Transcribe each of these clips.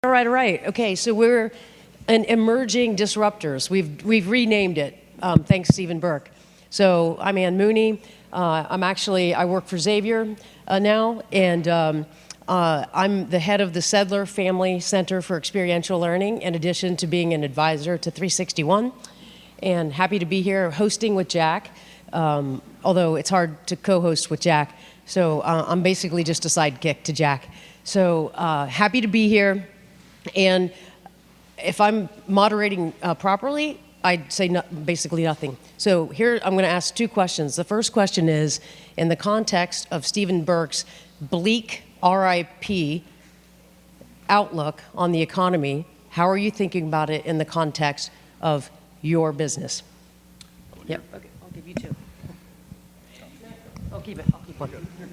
All right. Okay, so we're an emerging disruptors. We've renamed it. Thanks, Stephen Burke. So I'm Ann Mooney. I work for Xavier now, and I'm the head of the Sedler Family Center for Experiential Learning, in addition to being an advisor to 361. And happy to be here hosting with Jack, although it's hard to co-host with Jack. So I'm basically just a sidekick to Jack. So happy to be here. And if I'm moderating properly, I'd say basically nothing. So here I'm going to ask two questions. The first question is, in the context of Stephen Burke's bleak RIP outlook on the economy, how are you thinking about it in the context of your business? Yep. Okay. I'll give you two. I'll keep one.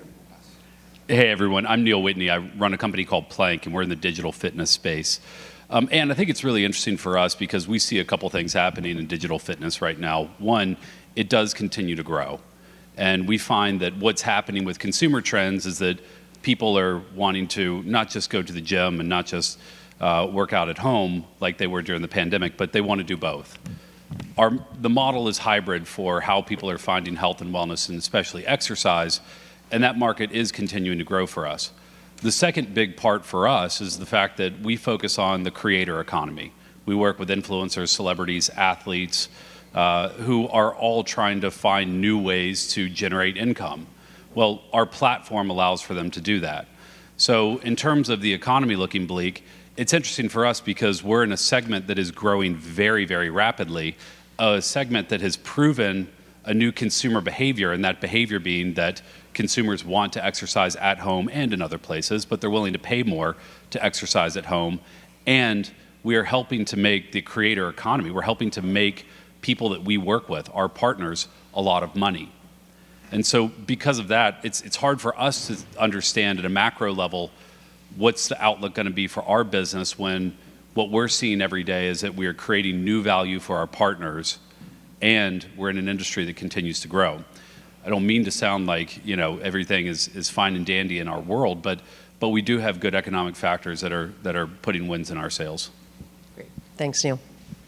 Hey everyone, I'm Neil Whitney. I run a company called Plank, and we're in the digital fitness space. And I think it's really interesting for us because we see a couple things happening in digital fitness right now. One, it does continue to grow. And we find that what's happening with consumer trends is that people are wanting to not just go to the gym and not just work out at home like they were during the pandemic, but they want to do both. The model is hybrid for how people are finding health and wellness, and especially exercise. And that market is continuing to grow for us. The second big part for us is the fact that we focus on the creator economy. We work with influencers, celebrities, athletes, who are all trying to find new ways to generate income. Well, our platform allows for them to do that. So in terms of the economy looking bleak, it's interesting for us because we're in a segment that is growing very, very rapidly, a segment that has proven a new consumer behavior, and that behavior being that consumers want to exercise at home and in other places, but they're willing to pay more to exercise at home. And we are helping to make the creator economy, we're helping to make people that we work with, our partners, a lot of money. And so because of that, it's hard for us to understand at a macro level what's the outlook going to be for our business when what we're seeing every day is that we are creating new value for our partners, and we're in an industry that continues to grow. I don't mean to sound like, everything is fine and dandy in our world, but we do have good economic factors that are putting wins in our sails. Great. Thanks, Neil.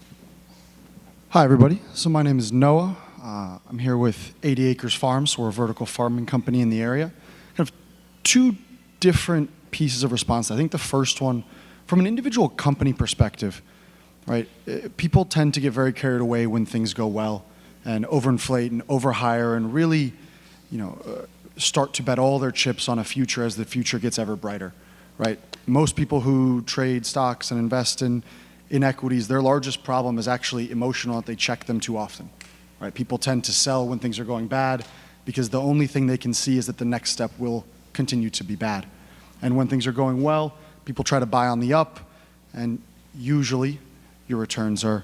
Hi, everybody. So my name is Noah. I'm here with 80 Acres Farms. We're a vertical farming company in the area. Kind of two different pieces of response. I think the first one, from an individual company perspective, right? People tend to get very carried away when things go well, and overinflate and overhire and really, start to bet all their chips on a future as the future gets ever brighter, right? Most people who trade stocks and invest in equities, their largest problem is actually emotional, that they check them too often, right? People tend to sell when things are going bad because the only thing they can see is that the next step will continue to be bad. And when things are going well, people try to buy on the up, and usually your returns are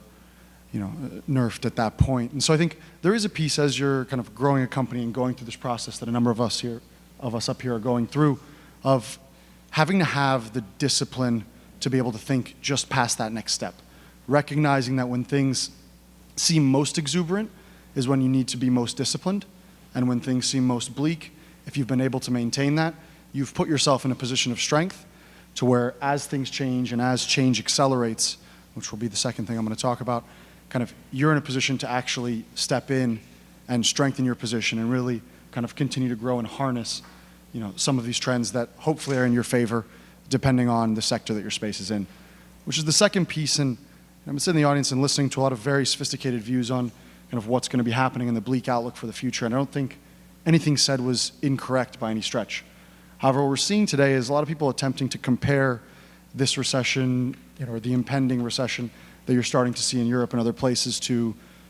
nerfed at that point. And so I think there is a piece, as you're kind of growing a company and going through this process that a number of us up here are going through, of having to have the discipline to be able to think just past that next step. Recognizing that when things seem most exuberant is when you need to be most disciplined, and when things seem most bleak, if you've been able to maintain that, you've put yourself in a position of strength to where as things change and as change accelerates, which will be the second thing I'm going to talk about, kind of you're in a position to actually step in and strengthen your position and really kind of continue to grow and harness, some of these trends that hopefully are in your favor, depending on the sector that your space is in. Which is the second piece, and I'm sitting in the audience and listening to a lot of very sophisticated views on kind of what's going to be happening in the bleak outlook for the future, and I don't think anything said was incorrect by any stretch. However, what we're seeing today is a lot of people attempting to compare this recession, or the impending recession that you're starting to see in Europe and other places to,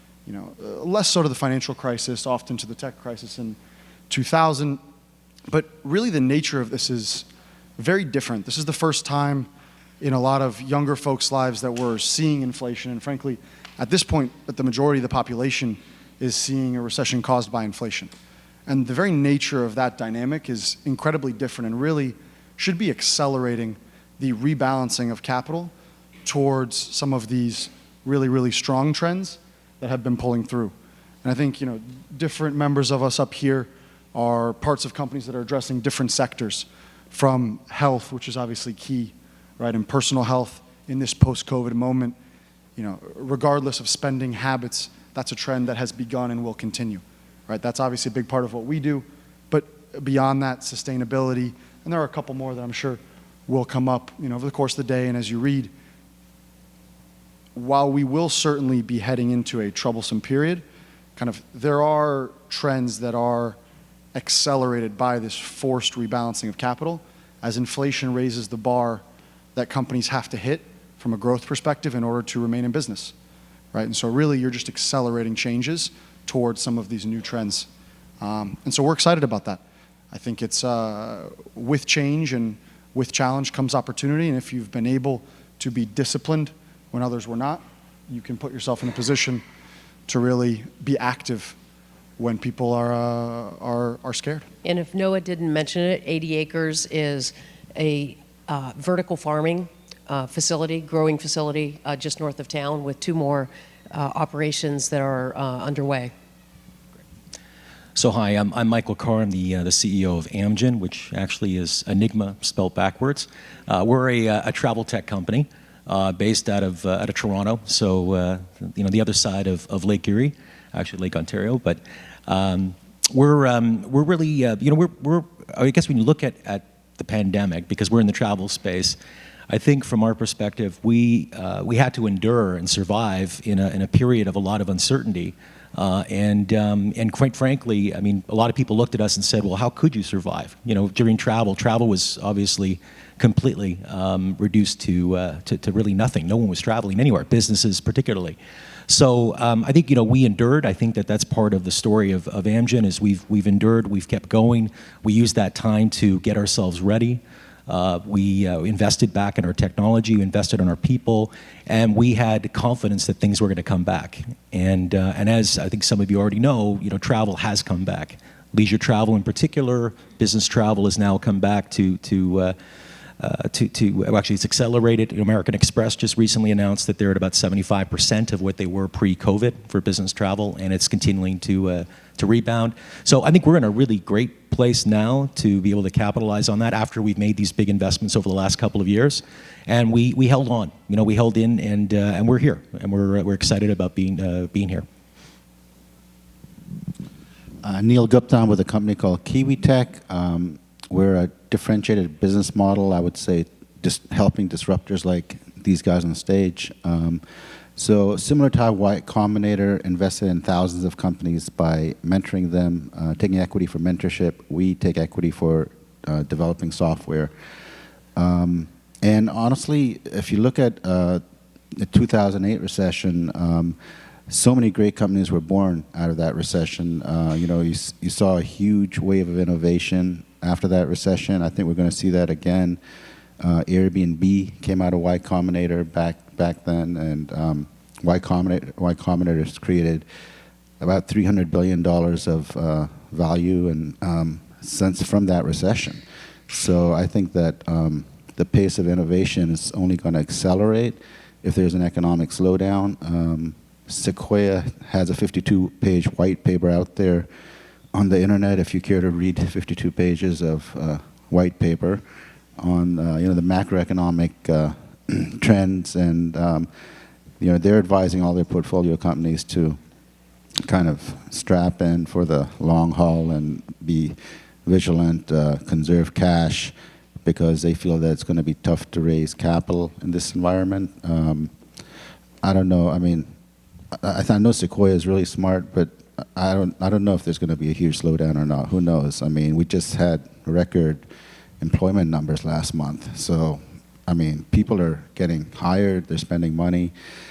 less so to the financial crisis, often to the tech crisis in 2000. But really the nature of this is very different. This is the first time in a lot of younger folks' lives that we're seeing inflation. And frankly, at this point, the majority of the population is seeing a recession caused by inflation. And the very nature of that dynamic is incredibly different and really should be accelerating the rebalancing of capital towards some of these really, really strong trends that have been pulling through. And I think, different members of us up here are parts of companies that are addressing different sectors, from health, which is obviously key, right? In personal health, in this post-COVID moment, regardless of spending habits, that's a trend that has begun and will continue, right? That's obviously a big part of what we do, but beyond that, sustainability, and there are a couple more that I'm sure will come up, over the course of the day and as you read. While we will certainly be heading into a troublesome period, there are trends that are accelerated by this forced rebalancing of capital as inflation raises the bar that companies have to hit from a growth perspective in order to remain in business, right? And so really you're just accelerating changes towards some of these new trends. And so we're excited about that. I think it's with change and with challenge comes opportunity, and if you've been able to be disciplined when others were not, you can put yourself in a position to really be active when people are scared. And if Noah didn't mention it, 80 Acres is a vertical farming facility, growing facility just north of town with 2 more operations that are underway. So hi, I'm Michael Carr. I'm the CEO of Amgen, which actually is Enigma spelled backwards. We're a travel tech company based out of Toronto, so the other side of Lake Erie, actually Lake Ontario. But we're really we're I guess when you look at the pandemic, because we're in the travel space, I think from our perspective we had to endure and survive in a period of a lot of uncertainty. And quite frankly, I mean, a lot of people looked at us and said, well, how could you survive? During travel was obviously completely reduced to really nothing. No one was traveling anywhere, businesses particularly. So I think, we endured. I think that's part of the story of Amgen is we've endured, we've kept going. We used that time to get ourselves ready. We invested back in our technology, we invested in our people, and we had confidence that things were going to come back. And as I think some of you already know, travel has come back. Leisure travel in particular, business travel has now come back actually it's accelerated. American Express just recently announced that they're at about 75% of what they were pre-COVID for business travel, and it's continuing to rebound. So I think we're in a really great place now to be able to capitalize on that after we've made these big investments over the last couple of years, and we held on. We held in, and we're here, and we're excited about being here. Neil Gupta with a company called Kiwi Tech. We're a differentiated business model, I would say, just helping disruptors like these guys on stage. So similar to how Y Combinator invested in thousands of companies by mentoring them, taking equity for mentorship, we take equity for developing software. And honestly, if you look at the 2008 recession, so many great companies were born out of that recession. You saw a huge wave of innovation after that recession. I think we're going to see that again. Airbnb came out of Y Combinator back then, and Y Combinator has created about $300 billion of value and since from that recession. So I think that the pace of innovation is only going to accelerate if there's an economic slowdown. Sequoia has a 52-page white paper out there on the internet if you care to read 52 pages of white paper on the macroeconomic trends, and they're advising all their portfolio companies to kind of strap in for the long haul and be vigilant, conserve cash, because they feel that it's going to be tough to raise capital in this environment. I don't know. I mean, I know Sequoia is really smart, but I don't know if there's going to be a huge slowdown or not. Who knows? I mean, we just had record employment numbers last month. So, I mean, people are getting hired, they're spending money.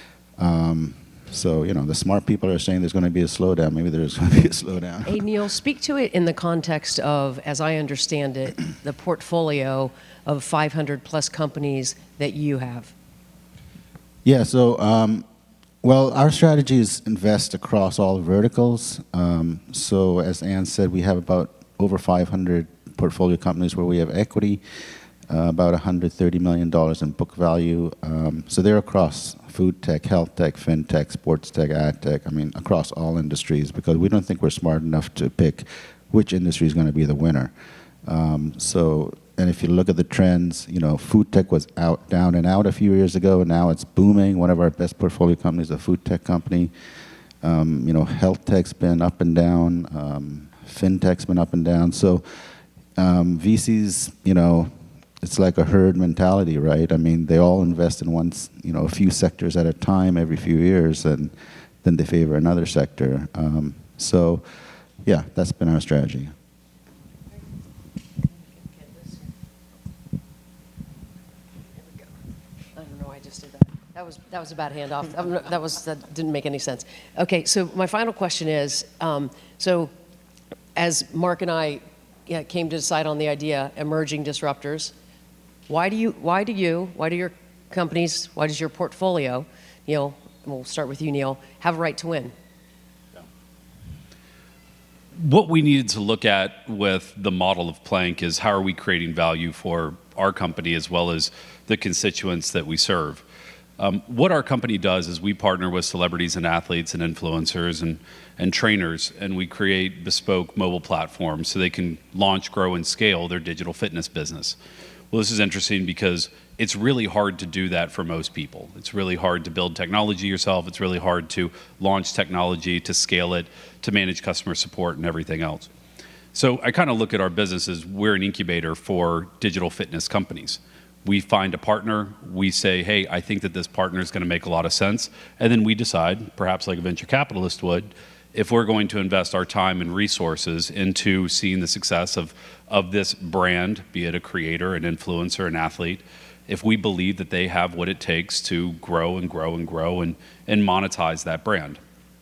So, the smart people are saying there's going to be a slowdown. Maybe there's going to be a slowdown. Hey, Neil, speak to it in the context of, as I understand it, the portfolio of 500 plus companies that you have. Yeah, so, well, our strategy is invest across all verticals. So as Ann said, we have about over 500 portfolio companies where we have equity, about $130 million in book value. So they're across food tech, health tech, fintech, sports tech, ad tech, I mean, across all industries, because we don't think we're smart enough to pick which industry is going to be the winner. So And if you look at the trends, food tech was down and out a few years ago, and now it's booming. One of our best portfolio companies is a food tech company. Health tech's been up and down. Fintech's been up and down. So VCs, it's like a herd mentality, right? I mean, they all invest in a few sectors at a time every few years, and then they favor another sector. So, yeah, that's been our strategy. I don't know why I just did that. That was a bad handoff. That didn't make any sense. Okay, so my final question is, so as Mark and I came to decide on the idea, emerging disruptors, why do your companies, why does your portfolio, Neil, and we'll start with you, Neil, have a right to win? What we needed to look at with the model of Plank is how are we creating value for our company as well as the constituents that we serve. What our company does is we partner with celebrities and athletes and influencers and trainers, and we create bespoke mobile platforms so they can launch, grow, and scale their digital fitness business. Well, this is interesting because it's really hard to do that for most people. It's really hard to build technology yourself. It's really hard to launch technology, to scale it, to manage customer support and everything else. So I kind of look at our business as we're an incubator for digital fitness companies. We find a partner, we say, hey, I think that this partner is going to make a lot of sense, and then we decide, perhaps like a venture capitalist would, if we're going to invest our time and resources into seeing the success of this brand, be it a creator, an influencer, an athlete, if we believe that they have what it takes to grow and grow and grow and monetize that brand.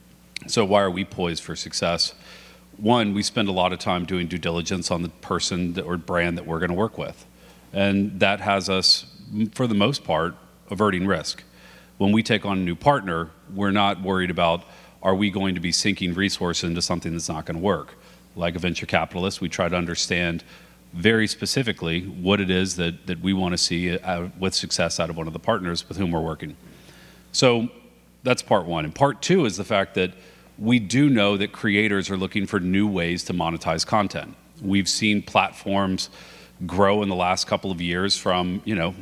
So why are we poised for success? One, we spend a lot of time doing due diligence on the person or brand that we're going to work with. And that has us, for the most part, averting risk. When we take on a new partner, we're not worried about, are we going to be sinking resources into something that's not going to work? Like a venture capitalist, we try to understand very specifically what it is that we want to see with success out of one of the partners with whom we're working. So that's part one. And part two is the fact that we do know that creators are looking for new ways to monetize content. We've seen platforms grow in the last couple of years from,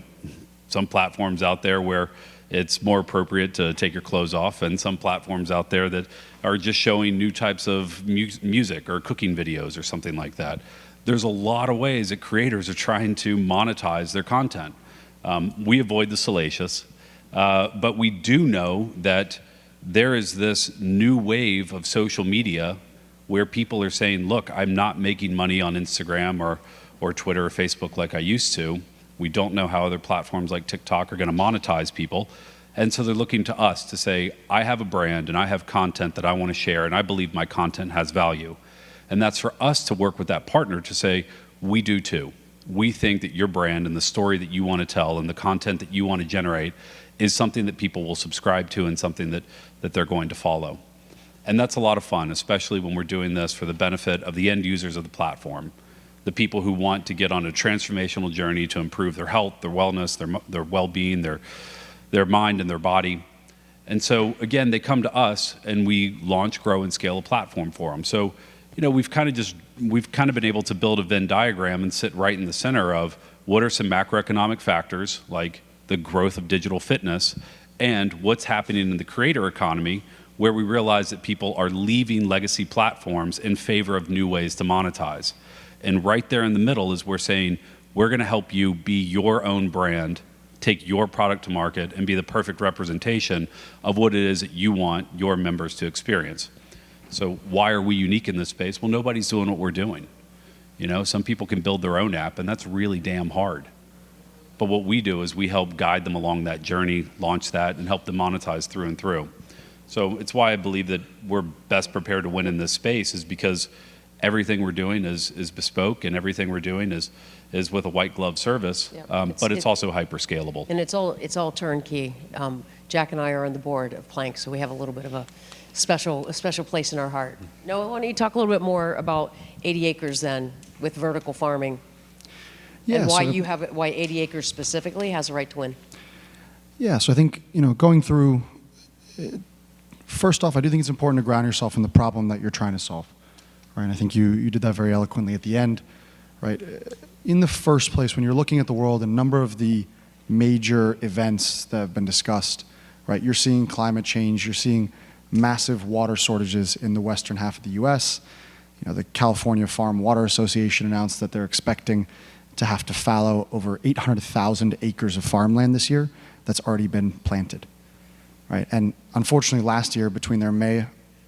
some platforms out there where it's more appropriate to take your clothes off, and some platforms out there that are just showing new types of music or cooking videos or something like that. There's a lot of ways that creators are trying to monetize their content. We avoid the salacious, but we do know that there is this new wave of social media where people are saying, look, I'm not making money on Instagram or Twitter or Facebook like I used to. We don't know how other platforms like TikTok are going to monetize people. And so they're looking to us to say, I have a brand and I have content that I want to share, and I believe my content has value. And that's for us to work with that partner to say, we do too. We think that your brand and the story that you want to tell and the content that you want to generate is something that people will subscribe to and something that they're going to follow. And that's a lot of fun, especially when we're doing this for the benefit of the end users of the platform, the people who want to get on a transformational journey to improve their health, their wellness, their well-being, their mind and their body. And so, again, they come to us and we launch, grow, and scale a platform for them. So, we've kind of been able to build a Venn diagram and sit right in the center of what are some macroeconomic factors like the growth of digital fitness and what's happening in the creator economy, where we realize that people are leaving legacy platforms in favor of new ways to monetize. And right there in the middle is we're saying, we're going to help you be your own brand, take your product to market, and be the perfect representation of what it is that you want your members to experience. So why are we unique in this space? Well, nobody's doing what we're doing. Some people can build their own app, and that's really damn hard. But what we do is we help guide them along that journey, launch that, and help them monetize through and through. So it's why I believe that we're best prepared to win in this space, is because everything we're doing is bespoke, and everything we're doing is with a white glove service, but it's also hyper scalable. And it's all turnkey. Jack and I are on the board of Plank, so we have a little bit of a special place in our heart. Noah, why don't you talk a little bit more about 80 Acres then, with vertical farming, and why 80 Acres specifically has a right to win? Yeah, so I think, going through, first off, I do think it's important to ground yourself in the problem that you're trying to solve, right? And I think you did that very eloquently at the end. right? In the first place, when you're looking at the world, a number of the major events that have been discussed, right? You're seeing climate change, you're seeing massive water shortages in the western half of the US. You know, the California Farm Water Association announced that they're expecting to have to fallow over 800,000 acres of farmland this year that's already been planted, right? And unfortunately, last year, between their May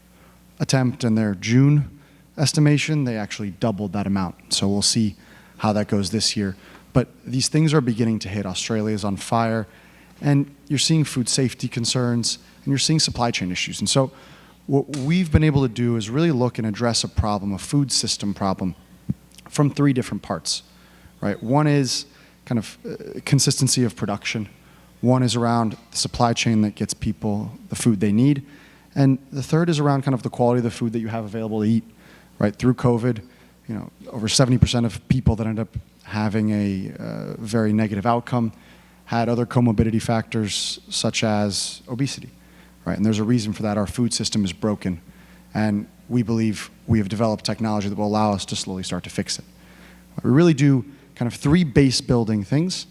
attempt and their June estimation, they actually doubled that amount. So we'll see how that goes this year. But these things are beginning to hit. Australia is on fire, and you're seeing food safety concerns, and you're seeing supply chain issues. And so what we've been able to do is really look and address a problem, a food system problem, from three different parts, right? One is kind of consistency of production. One is around the supply chain that gets people the food they need. And the third is around kind of the quality of the food that you have available to eat, right? Through COVID, you know, over 70% of people that end up having a very negative outcome had other comorbidity factors such as obesity, right? And there's a reason for that. Our food system is broken, and we believe we have developed technology that will allow us to slowly start to fix it. We really do kind of three base building things.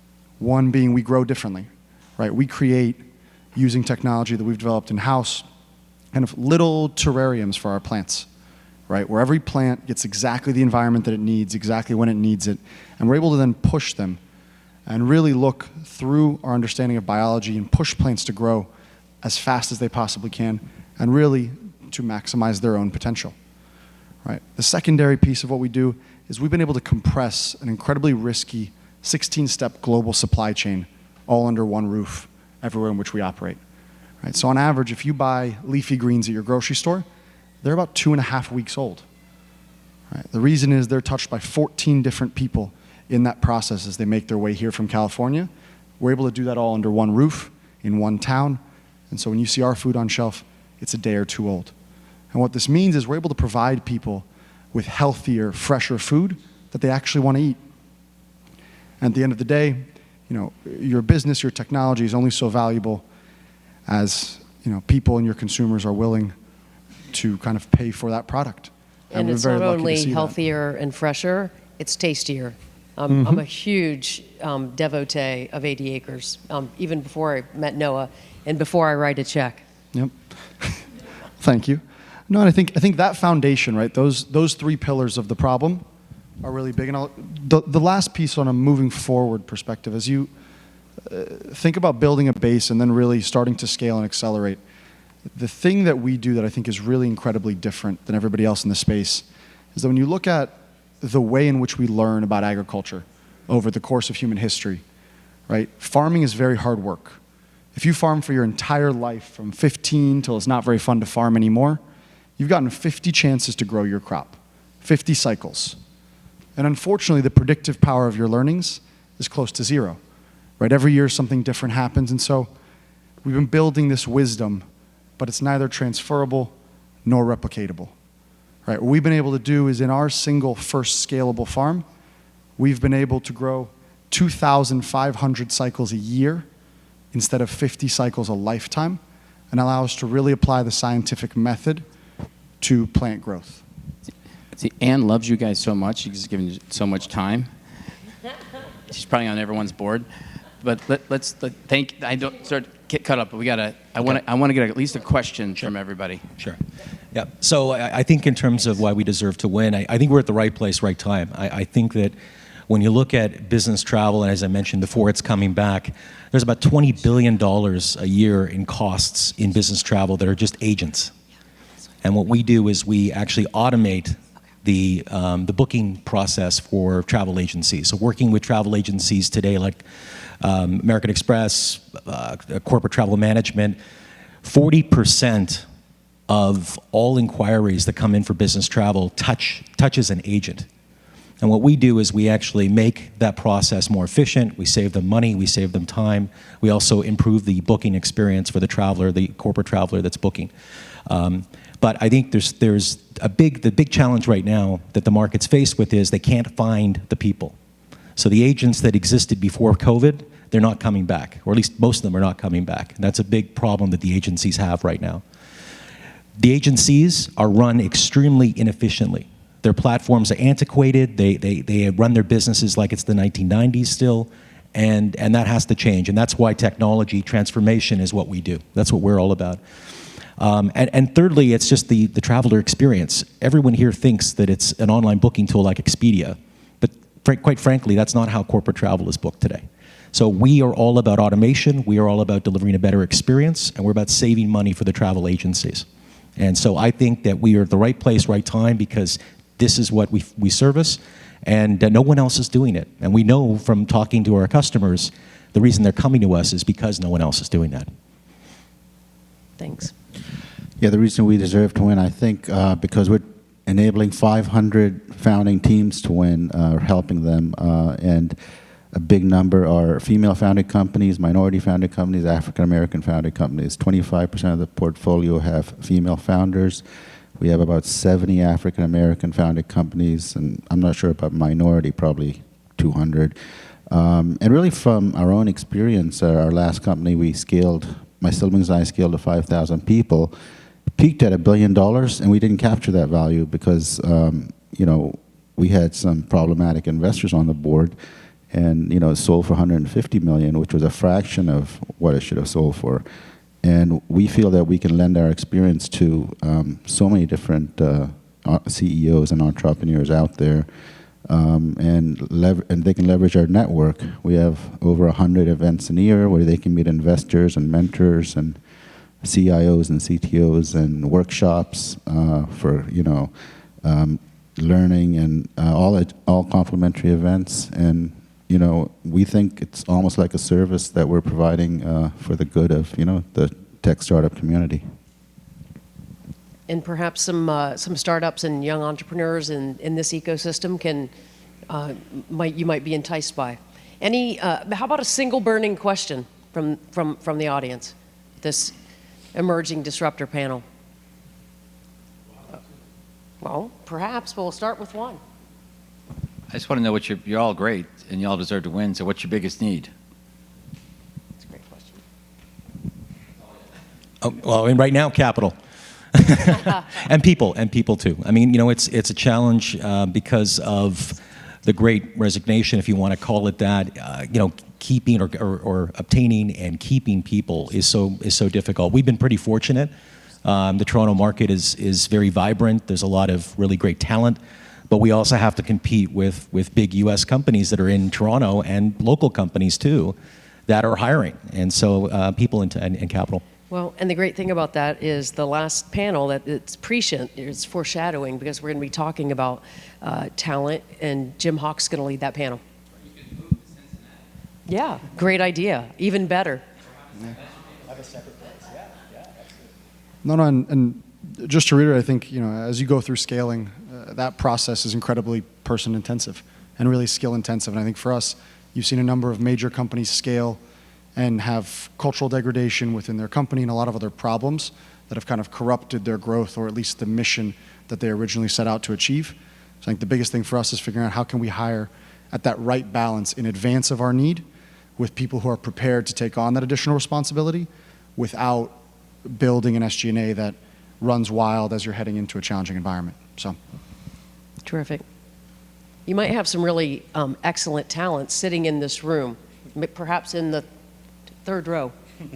One being we grow differently, right? We create, using technology that we've developed in-house, kind of little terrariums for our plants, right? Where every plant gets exactly the environment that it needs, exactly when it needs it, and we're able to then push them and really look through our understanding of biology and push plants to grow as fast as they possibly can and really to maximize their own potential, right? The secondary piece of what we do is we've been able to compress an incredibly risky 16-step global supply chain all under one roof everywhere in which we operate, right? So on average, if you buy leafy greens at your grocery store, they're about 2.5 weeks old, right? The reason is they're touched by 14 different people in that process as they make their way here from California. We're able to do that all under one roof in one town. And so when you see our food on shelf, it's a day or two old. And what this means is we're able to provide people with healthier, fresher food that they actually want to eat. And at the end of the day, you know, your business, your technology is only so valuable as, you know, people and your consumers are willing to kind of pay for that product. And we're it's very not lucky to only see that. healthier and fresher, it's tastier. I'm a huge devotee of 80 Acres, even before I met Noah and before I write a check. Yep. Thank you. No, and I think that foundation, right? Those three pillars of the problem are really big. And the last piece on a moving forward perspective, as you think about building a base and then really starting to scale and accelerate, the thing that we do that I think is really incredibly different than everybody else in the space is that when you look at the way in which we learn about agriculture over the course of human history, right? Farming is very hard work. If you farm for your entire life from 15 till it's not very fun to farm anymore, you've gotten 50 chances to grow your crop, 50 cycles. And unfortunately, the predictive power of your learnings is close to zero, right? Every year something different happens. And so we've been building this wisdom, but it's neither transferable nor replicatable, right? What we've been able to do is in our single first scalable farm, we've been able to grow 2,500 cycles a year instead of 50 cycles a lifetime, and allow us to really apply the scientific method to plant growth. See, Anne loves you guys so much. She's given you so much time. She's probably on everyone's board. But I don't sort of get cut up, but I want to get at least a question from everybody. Sure. Yeah. So I think in terms of why we deserve to win, I think we're at the right place, right time. I think that when you look at business travel, and as I mentioned before, it's coming back, there's about $20 billion a year in costs in business travel that are just agents. And what we do is we actually automate the booking process for travel agencies. So working with travel agencies today like American Express, Corporate Travel Management, 40% of all inquiries that come in for business travel touches an agent. And what we do is we actually make that process more efficient. We save them money, we save them time. We also improve the booking experience for the traveler, the corporate traveler that's booking. But I think there's the big challenge right now that the market's faced with is they can't find the people. So the agents that existed before COVID, they're not coming back, or at least most of them are not coming back. And that's a big problem that the agencies have right now. The agencies are run extremely inefficiently. Their platforms are antiquated. They run their businesses like it's the 1990s still, and that has to change. And that's why technology transformation is what we do. That's what we're all about. And thirdly, it's just the traveler experience. Everyone here thinks that it's an online booking tool like Expedia, but quite frankly, that's not how corporate travel is booked today. So we are all about automation, we are all about delivering a better experience, and we're about saving money for the travel agencies. And so I think that we are at the right place, right time, because this is what we service, and no one else is doing it. And we know from talking to our customers, the reason they're coming to us is because no one else is doing that. Thanks. Yeah, the reason we deserve to win, I think, because we're enabling 500 founding teams to win, helping them, and a big number are female-founded companies, minority-founded companies, African-American-founded companies. 25% of the portfolio have female founders. We have about 70 African-American-founded companies, and I'm not sure about minority, probably 200. And really from our own experience, our last company we scaled, my siblings and I scaled to 5,000 people, peaked at $1 billion, and we didn't capture that value because, you know, we had some problematic investors on the board, and it sold for 150 million, which was a fraction of what it should have sold for. And we feel that we can lend our experience to so many different CEOs and entrepreneurs out there, and they can leverage our network. We have over 100 events a year where they can meet investors and mentors and CIOs and CTOs and workshops for learning and all complimentary events. And we think it's almost like a service that we're providing for the good of the tech startup community. And perhaps some startups and young entrepreneurs in this ecosystem you might be enticed by. How about a single burning question from the audience? This emerging disruptor panel. Well, perhaps we'll start with one. I just want to know you're all great and you all deserve to win, so what's your biggest need? That's a great question. Well, and right now, capital. and people too. I mean, it's a challenge because of the great resignation, if you want to call it that. Keeping or obtaining and keeping people is so difficult. We've been pretty fortunate. The Toronto market is very vibrant. There's a lot of really great talent. But we also have to compete with big U.S. companies that are in Toronto and local companies too that are hiring. And so people and capital. Well, and the great thing about that is the last panel, that it's prescient, it's foreshadowing, because we're going to be talking about talent, and Jim Hawk's going to lead that panel. Yeah, great idea. Even better. No, and just to reiterate, I think, as you go through scaling, that process is incredibly person intensive and really skill intensive. And I think for us, you've seen a number of major companies scale and have cultural degradation within their company and a lot of other problems that have kind of corrupted their growth, or at least the mission that they originally set out to achieve. So I think the biggest thing for us is figuring out how can we hire at that right balance in advance of our need, with people who are prepared to take on that additional responsibility without building an SG&A that runs wild as you're heading into a challenging environment. So, terrific. You might have some really excellent talent sitting in this room, perhaps in the third row.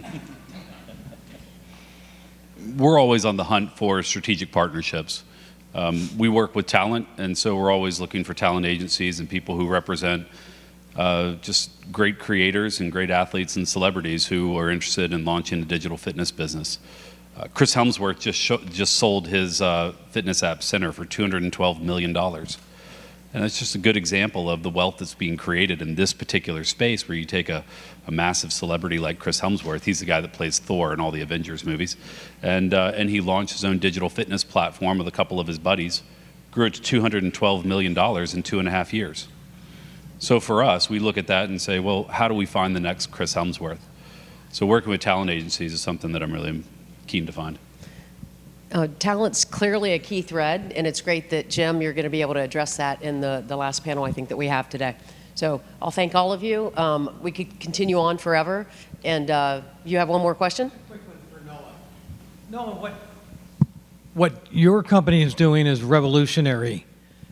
We're always on the hunt for strategic partnerships. We work with talent, and so we're always looking for talent agencies and people who represent just great creators and great athletes and celebrities who are interested in launching a digital fitness business. Chris Helmsworth just sold his fitness app Center for $212 million. And that's just a good example of the wealth that's being created in this particular space, where you take a massive celebrity like Chris Helmsworth. He's the guy that plays Thor in all the Avengers movies. And he launched his own digital fitness platform with a couple of his buddies, grew it to $212 million in 2.5 years. So for us, we look at that and say, well, how do we find the next Chris Helmsworth? So working with talent agencies is something that I'm really keen to find. Talent's clearly a key thread, and it's great that, Jim, you're going to be able to address that in the last panel, I think, that we have today. So I'll thank all of you. We could continue on forever. And you have one more question? Quick one for Noah. Noah, what your company is doing is revolutionary.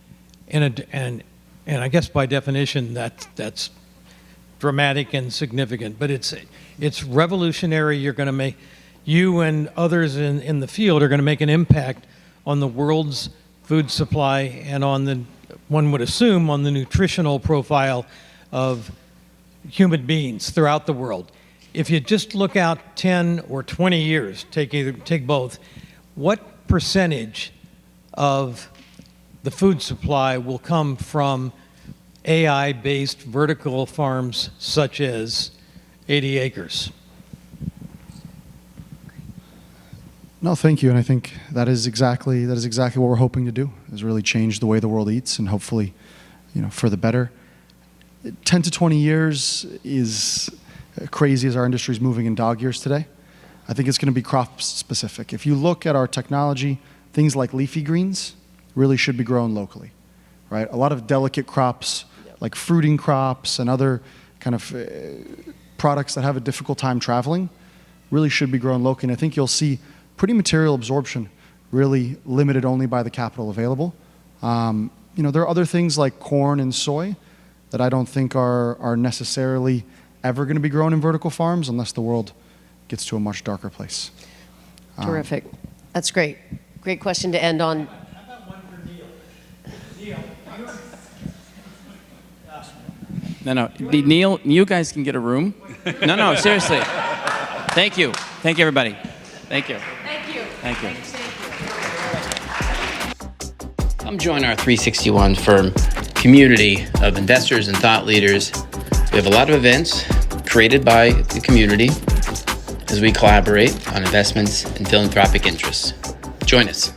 and I guess by definition that's dramatic and significant, but it's revolutionary. You and others in the field are going to make an impact on the world's food supply and on one would assume, on the nutritional profile of human beings throughout the world. If you just look out 10 or 20 years, take both, what percentage of the food supply will come from AI-based vertical farms such as 80 Acres? No, thank you. And I think that is exactly what we're hoping to do, is really change the way the world eats, and hopefully, for the better. 10 to 20 years is crazy as our industry is moving in dog years today. I think it's going to be crop specific. If you look at our technology, things like leafy greens really should be grown locally, right? A lot of delicate crops like fruiting crops and other kind of products that have a difficult time traveling really should be grown locally. And I think you'll see pretty material absorption really limited only by the capital available. There are other things like corn and soy that I don't think are necessarily ever going to be grown in vertical farms unless the world gets to a much darker place. Terrific. That's great. Great question to end on. How about one for Neil? Neil, No, Neil, you guys can get a room. No, seriously. Thank you. Thank you, everybody. Thank you. Thank you. Thank you. Come join our 361 Firm community of investors and thought leaders. We have a lot of events created by the community as we collaborate on investments and philanthropic interests. Join us.